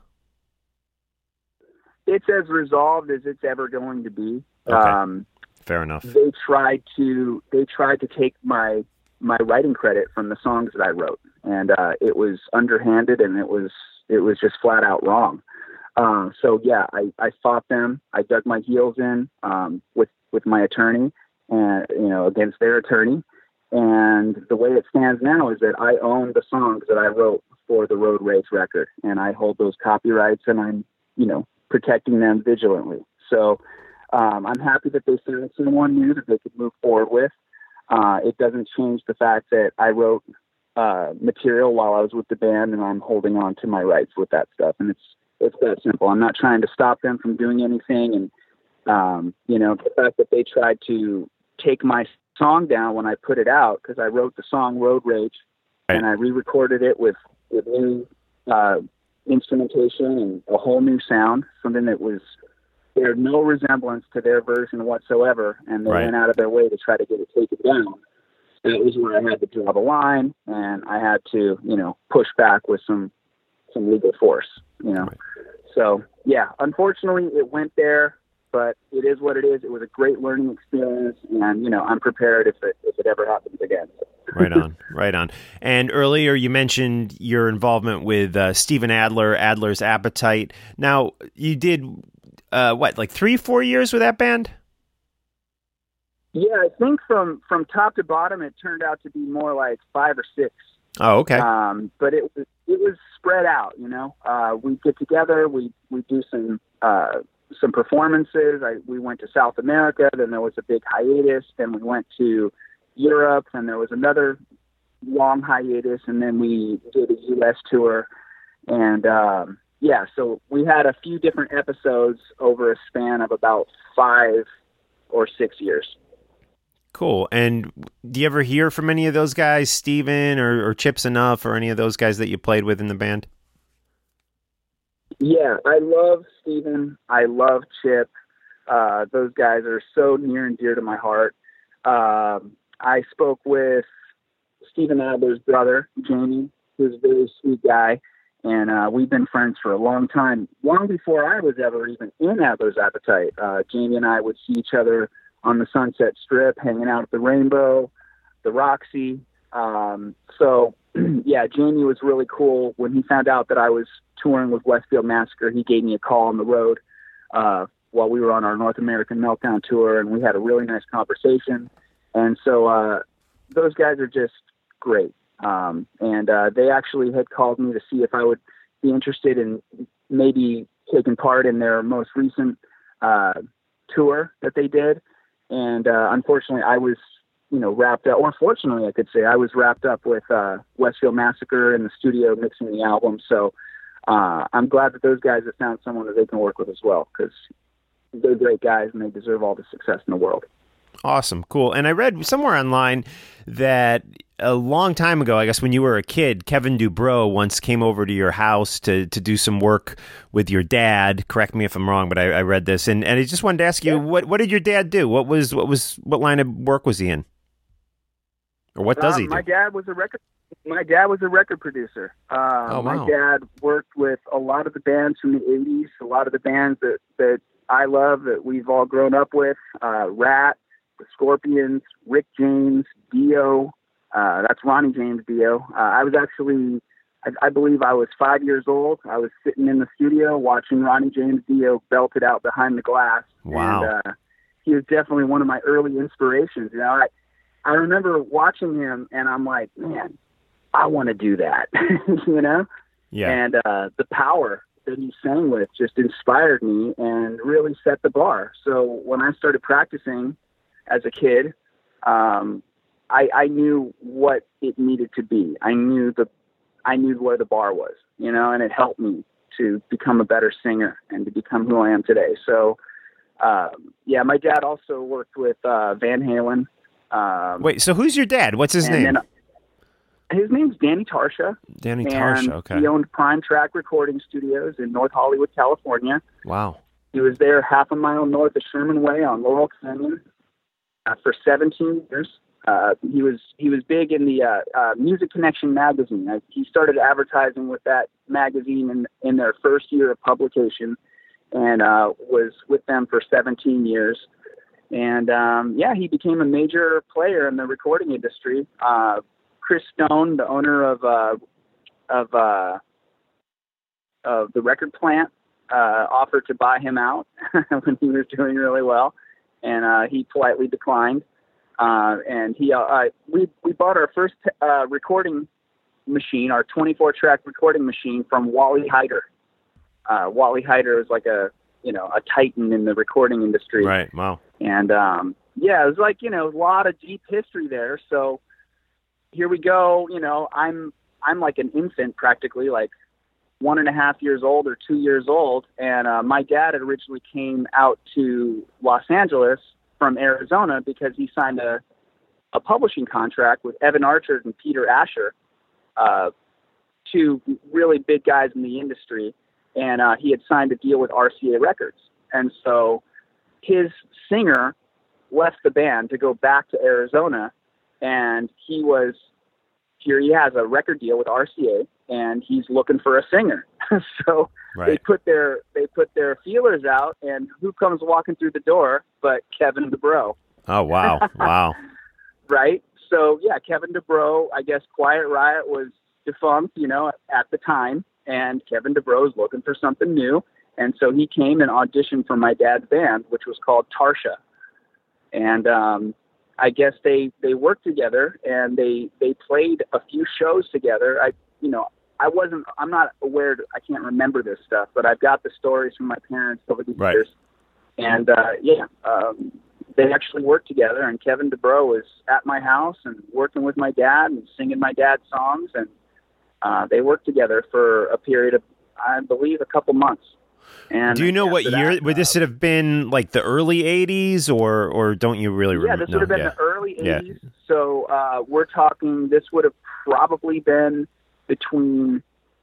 It's as resolved as it's ever going to be. Okay. Fair enough. They tried to take my writing credit from the songs that I wrote, and it was underhanded, and it was just flat out wrong. So yeah, I fought them. I dug my heels in with my attorney, and against their attorney. And the way it stands now is that I own the songs that I wrote for the Road Rage record, and I hold those copyrights, and I'm protecting them vigilantly. So I'm happy that they found someone new that they could move forward with. It doesn't change the fact that I wrote material while I was with the band, and I'm holding on to my rights with that stuff. And it's that simple. I'm not trying to stop them from doing anything. And, the fact that they tried to take my song down when I put it out, because I wrote the song Road Rage, right, and I re-recorded it with new instrumentation and a whole new sound, something that was, there's no resemblance to their version whatsoever, and they right, went out of their way to try to get it taken down. That was where I had to draw the line, and I had to, push back with some legal force, Right. So, yeah, unfortunately it went there, but it is what it is. It was a great learning experience, and, I'm prepared if it ever happens again. Right on. And earlier you mentioned your involvement with Steven Adler, Adler's Appetite. Now, you did, 3-4 years with that band? Yeah, I think from top to bottom, it turned out to be more like 5 or 6. Oh, okay. But it was spread out, we get together, we do some performances. We went to South America, then there was a big hiatus, then we went to Europe, and there was another long hiatus, and then we did a U.S. tour. And, so we had a few different episodes over a span of about 5 or 6 years. Cool. And do you ever hear from any of those guys, Steven or Chips Enough, or any of those guys that you played with in the band? Yeah, I love Steven. I love Chip. Those guys are so near and dear to my heart. I spoke with Steven Adler's brother, Jamie, who's a very sweet guy. And we've been friends for a long time, long before I was ever even in Adler's Appetite. Jamie and I would see each other on the Sunset Strip, hanging out at the Rainbow, the Roxy. Jamie was really cool. When he found out that I was touring with Westfield Massacre, he gave me a call on the road while we were on our North American Meltdown tour, and we had a really nice conversation. And so those guys are just great. And they actually had called me to see if I would be interested in maybe taking part in their most recent tour that they did. And unfortunately, I was, wrapped up, or fortunately, I could say, I was wrapped up with Westfield Massacre in the studio mixing the album. So I'm glad that those guys have found someone that they can work with as well, because they're great guys and they deserve all the success in the world. Awesome. Cool. And I read somewhere online that a long time ago, I guess when you were a kid, Kevin DuBrow once came over to your house to do some work with your dad. Correct me if I'm wrong, but I read this. And I just wanted to ask you, what did your dad do? What line of work was he in? Or what does he do? My dad was a record producer. Wow. My dad worked with a lot of the bands from the 80s, a lot of the bands that I love, that we've all grown up with, Rat, the Scorpions, Rick James, Dio. That's Ronnie James Dio. I was actually, I believe I was 5 years old. I was sitting in the studio watching Ronnie James Dio belt it out behind the glass. Wow. And he was definitely one of my early inspirations. I remember watching him, and I'm like, man, I want to do that, Yeah. And the power that he sang with just inspired me and really set the bar. So when I started practicing as a kid, I knew what it needed to be. I knew where the bar was, and it helped me to become a better singer and to become who I am today. So, my dad also worked with Van Halen. Wait, so who's your dad? What's his name? His name's Danny Tarsha. Danny Tarsha, okay. He owned Prime Track Recording Studios in North Hollywood, California. Wow. He was there half a mile north of Sherman Way on Laurel Canyon for 17 years. He was big in the Music Connection magazine. He started advertising with that magazine in their first year of publication, and was with them for 17 years. And he became a major player in the recording industry. Chris Stone, the owner of the record plant, offered to buy him out when he was doing really well, and he politely declined. And we bought our first recording machine, our 24-track recording machine, from Wally Heider. Wally Heider is like a titan in the recording industry. Right. Wow. And it was like a lot of deep history there. So here we go. I'm like an infant, practically, like 1.5 years old or 2 years old. And my dad originally came out to Los Angeles from Arizona because he signed a publishing contract with Evan Archer and Peter Asher, two really big guys in the industry. And he had signed a deal with RCA Records. And so his singer left the band to go back to Arizona, and he has a record deal with RCA, and he's looking for a singer. So right. they put their feelers out, and who comes walking through the door but Kevin DuBrow? Oh, wow. Wow. Right? So, Kevin DuBrow, I guess Quiet Riot was defunct, at the time, and Kevin DuBrow was looking for something new. And so he came and auditioned for my dad's band, which was called Tarsha. And I guess they worked together, and they played a few shows together. I'm not aware, I can't remember this stuff, but I've got the stories from my parents over the years. And they actually worked together, and Kevin DuBrow was at my house and working with my dad and singing my dad's songs. And they worked together for a period of, I believe, a couple months. And do you know what year would this have been, like the early 80s, or don't you really remember? Yeah, this would have been the early 80s. Yeah. So we're talking, this would have probably been between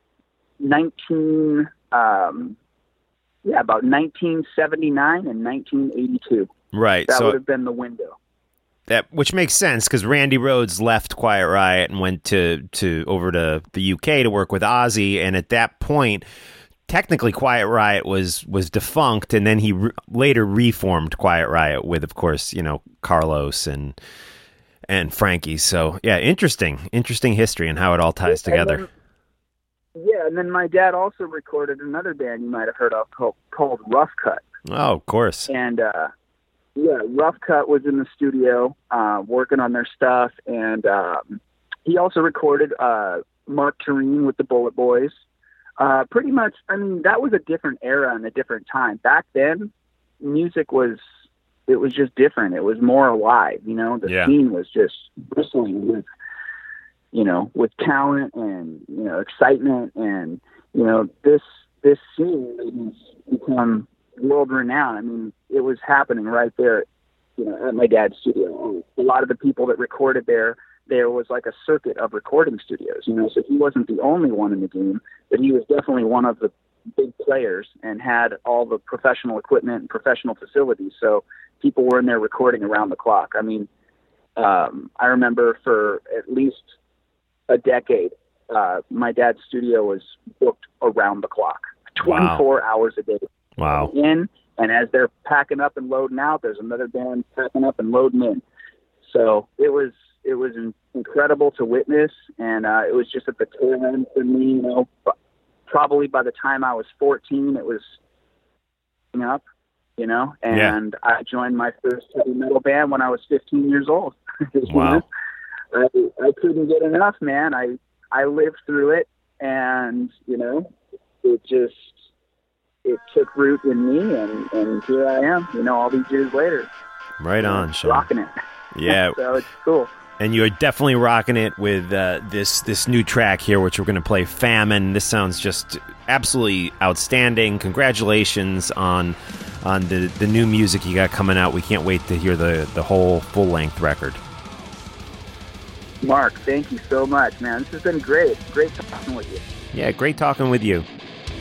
about 1979 and 1982. Right. That would have been the window. Which makes sense, because Randy Rhoads left Quiet Riot and went to over to the UK to work with Ozzy, and at that point, technically Quiet Riot was defunct, and then he later reformed Quiet Riot with, of course, Carlos and Frankie. So interesting history and how it all ties together. And then my dad also recorded another band you might have heard of called Rough Cut. Oh, of course. And Rough Cut was in the studio working on their stuff, and he also recorded Mark Tureen with the Bullet Boys. Pretty much, I mean, that was a different era and a different time. Back then, music was just different. It was more alive, you know. The scene was just bristling with, you know, with talent and, you know, excitement, and, you know, this scene has become world renowned. I mean, it was happening right there, you know, at my dad's studio. A lot of the people that recorded there was like a circuit of recording studios, you know, so he wasn't the only one in the game, but he was definitely one of the big players and had all the professional equipment and professional facilities. So people were in there recording around the clock. I mean, I remember for at least a decade, my dad's studio was booked around the clock, 24 hours a day. Wow. In, and as they're packing up and loading out, there's another band packing up and loading in. So it was incredible to witness, and it was just at the tail end for me, you know. Probably by the time I was 14, it was up, you know, and I joined my first heavy metal band when I was 15 years old. Wow. I couldn't get enough, man. I lived through it, and, you know, it took root in me, and here I am, you know, all these years later. Right on, Sean. Rocking it. Yeah. So it's cool. And you're definitely rocking it with this new track here, which we're going to play, Famine. This sounds just absolutely outstanding. Congratulations on the new music you got coming out. We can't wait to hear the whole full-length record. Mark, thank you so much, man. This has been great. Great talking with you. Yeah, great talking with you.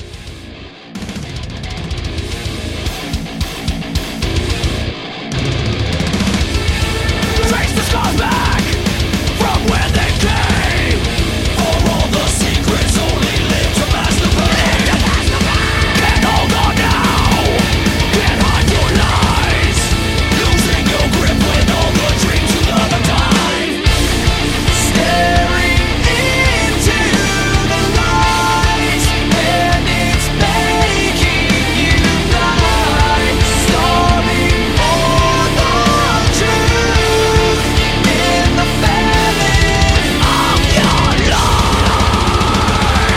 Trace the scars back from where they came. For all the secrets only live to masturbate. Can't hold on now. Can't hide your lies. Losing your grip with all the dreams you love and die. Staring into the light, and it's making you die. Starving for the truth in the famine of your life.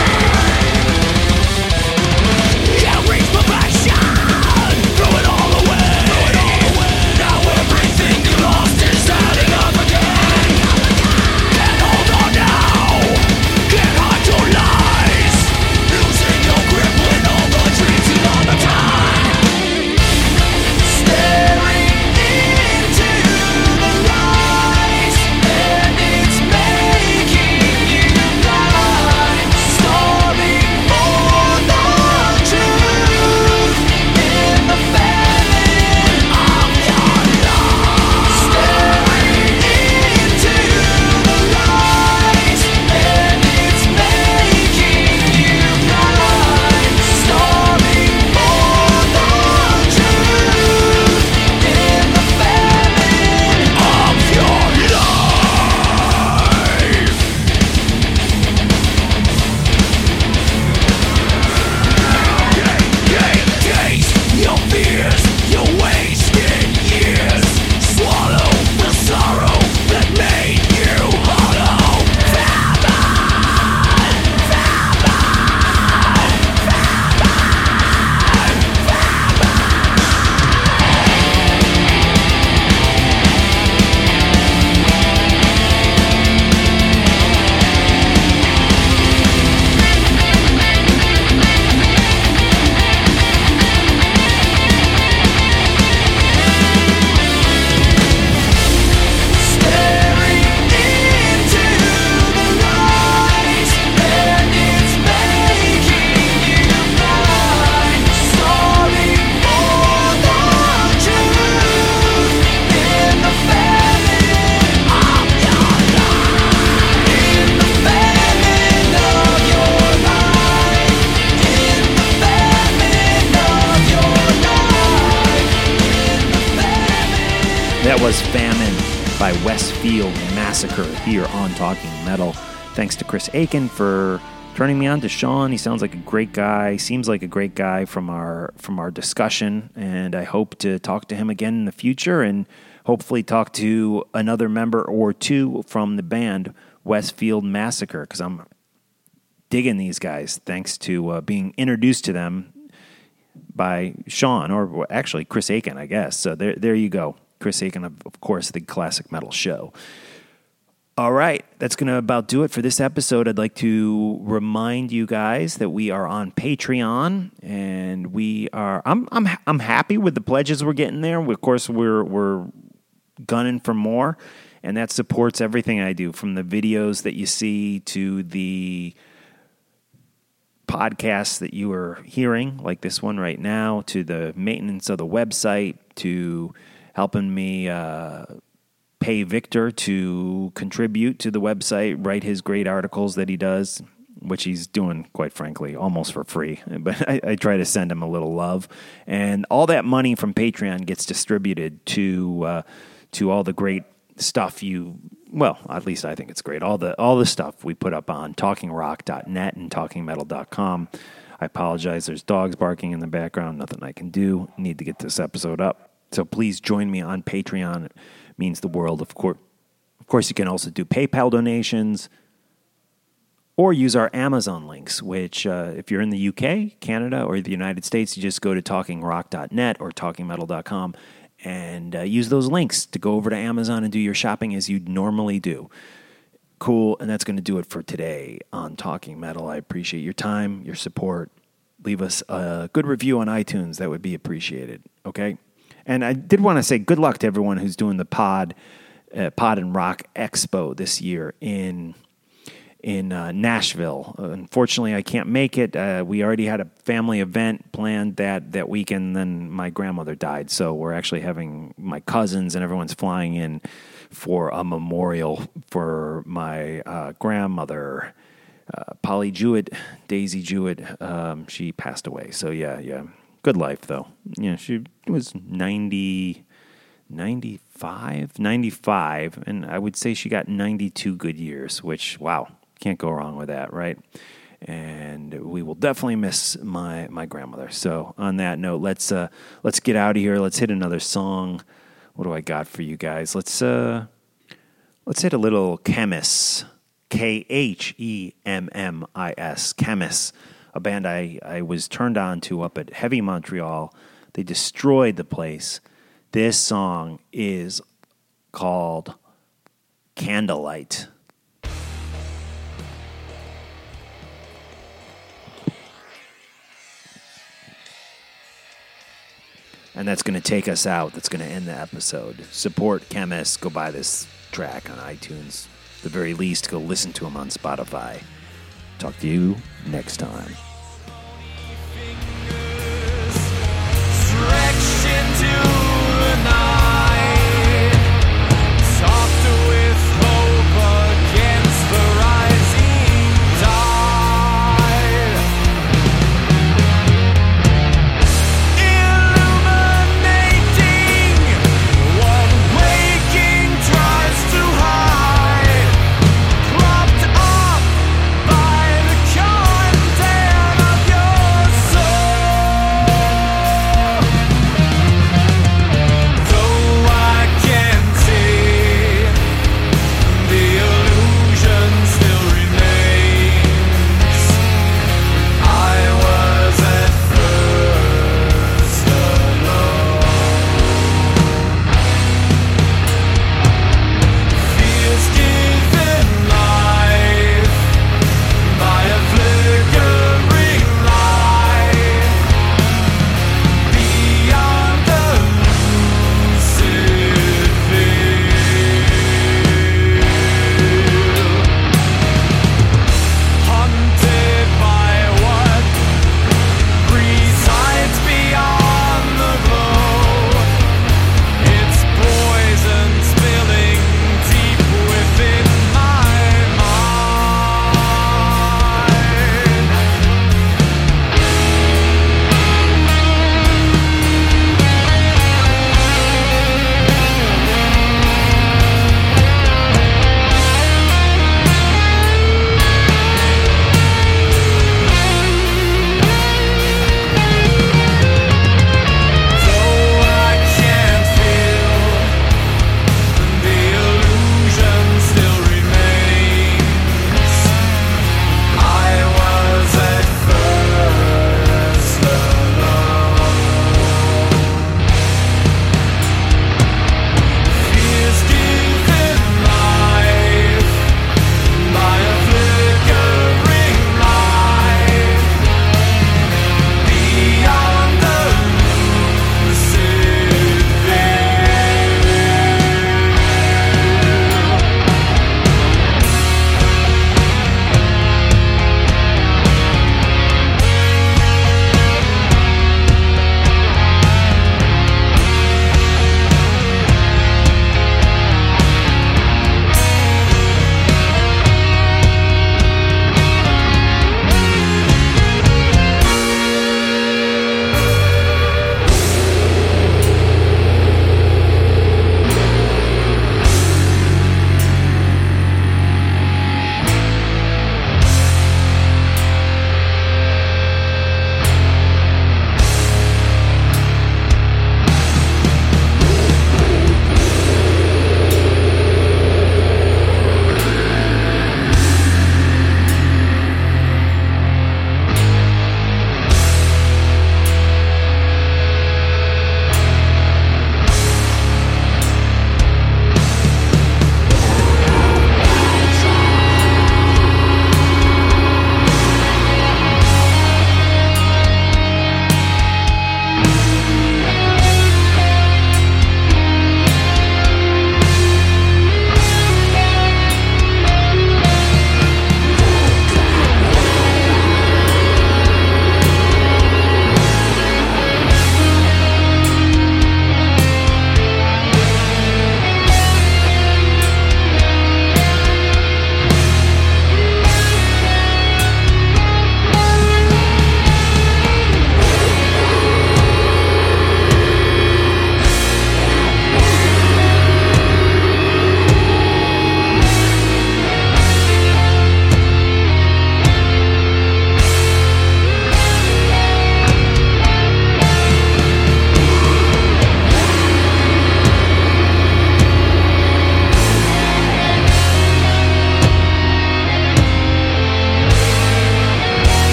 Can't reach perfection. Throw it all away. Now everything you lost is adding up again. Can't hold on now. Can't hide your lies. Losing your grip with all the dreams you love and die. Staring into the light, and it's making you die. Starving for the truth in the famine of your life. Staring into the light, and it's making you die. Starving for the truth in the famine of your life. Gaze your fears, your wasted years. Swallow the sorrow that made you hollow. Staring into the light, and it's making you die. Starving for the truth in the famine of your life. In the famine of your life. In the famine of your life. In the famine. That was Famine by Westfield Massacre here on Talking Metal. Thanks to Chris Aiken for turning me on to Sean. He sounds like a great guy. Seems like a great guy from our discussion, and I hope to talk to him again in the future, and hopefully talk to another member or two from the band Westfield Massacre, because I'm digging these guys thanks to being introduced to them by Sean, or actually Chris Aiken, I guess. So there you go. Chris Aiken, of course, the Classic Metal Show. All right, that's going to about do it for this episode. I'd like to remind you guys that we are on Patreon, and we are. I'm happy with the pledges we're getting there. Of course, we're gunning for more, and that supports everything I do, from the videos that you see to the podcasts that you are hearing, like this one right now, to the maintenance of the website, to helping me pay Victor to contribute to the website, write his great articles that he does, which he's doing, quite frankly, almost for free. But I try to send him a little love. And all that money from Patreon gets distributed to all the great stuff well, at least I think it's great. All the stuff we put up on talkingrock.net and talkingmetal.com. I apologize. There's dogs barking in the background. Nothing I can do. Need to get this episode up. So please join me on Patreon. It means the world. Of course, you can also do PayPal donations or use our Amazon links, which if you're in the UK, Canada, or the United States, you just go to talkingrock.net or talkingmetal.com and use those links to go over to Amazon and do your shopping as you'd normally do. Cool, and that's going to do it for today on Talking Metal. I appreciate your time, your support. Leave us a good review on iTunes. That would be appreciated, okay? And I did want to say good luck to everyone who's doing the Pod and Rock Expo this year in Nashville. Unfortunately, I can't make it. We already had a family event planned that weekend, then my grandmother died. So we're actually having my cousins and everyone's flying in for a memorial for my grandmother, Polly Jewett, Daisy Jewett. She passed away. So yeah. Good life, though. Yeah, she was 95, and I would say she got 92 good years, which, wow, can't go wrong with that, right? And we will definitely miss my grandmother. So on that note, let's get out of here. Let's hit another song. What do I got for you guys? Let's hit a little Khemmis, Khemmis, Khemmis. A band I was turned on to up at Heavy Montreal. They destroyed the place. This song is called Candlelight. And that's going to take us out. That's going to end the episode. Support Khemmis. Go buy this track on iTunes. At the very least, go listen to them on Spotify. Talk to you next time.